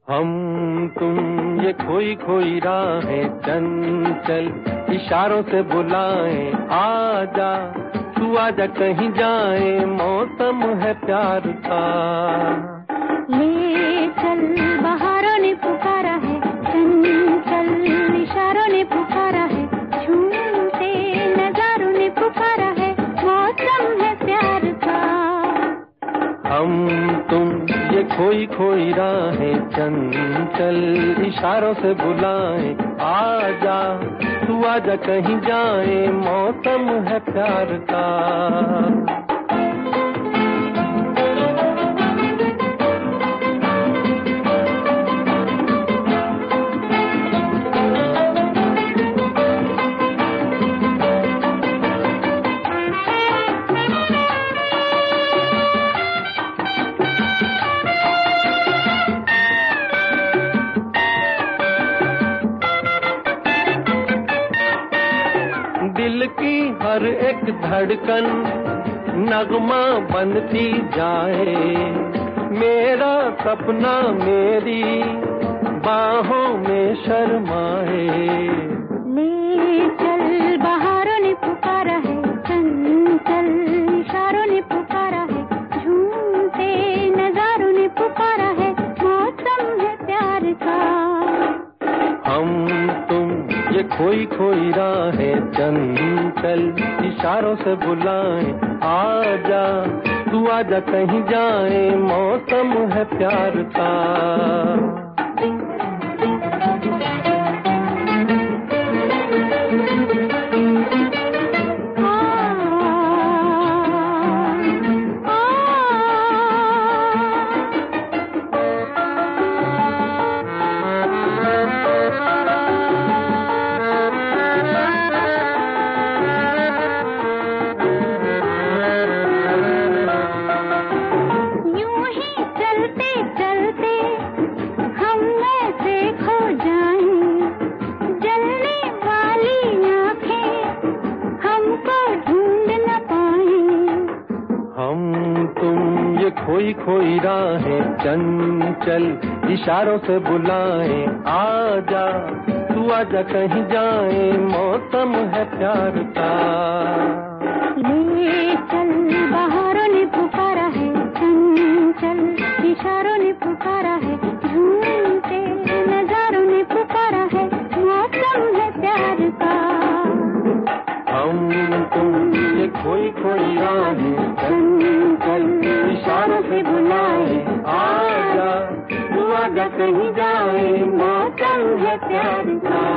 हम तुम ये खोई खोई राहें चंचल इशारों से बुलाएं, आजा तू आजा कहीं जाए, मौसम है प्यार का। ले चल बहारों ने पुकारा है, चंचल इशारों ने पुकारा है, झूमते नजारों ने पुकारा है, मौसम है प्यार का। हम तुम ये खोई खोई राहें चंचल इशारों से बुलाएं, आजा तू आजा कहीं जाए, मौसम है प्यार का। दिल की हर एक धड़कन नगमा बनती जाए, मेरा सपना मेरी बाहों में शर्माए। ले चल बहारों ने पुकारा है, चंचल इशारों ने पुकारा है, झूमते नजारों ने पुकारा है, मौसम है प्यार का। हम तुम ये खोई खोई राहें चंचल इशारों से बुलाएं, आजा तू आजा कहीं जाए, मौसम है प्यार का। खोई खोई राहें चंचल इशारों से बुलाएं, आजा तू आजा कहीं जाए, मौसम है प्यार का। ले चल बहारों ने पुकारा है, चंचल इशारों ने पुकारा है, झूमते नजारों ने पुकारा है, मौसम है प्यार का। हम तुम ये खोई खोई राहें चंचल इशारों से बुलाए, आजा तू आजा कहीं जाए, मौसम है प्यार का।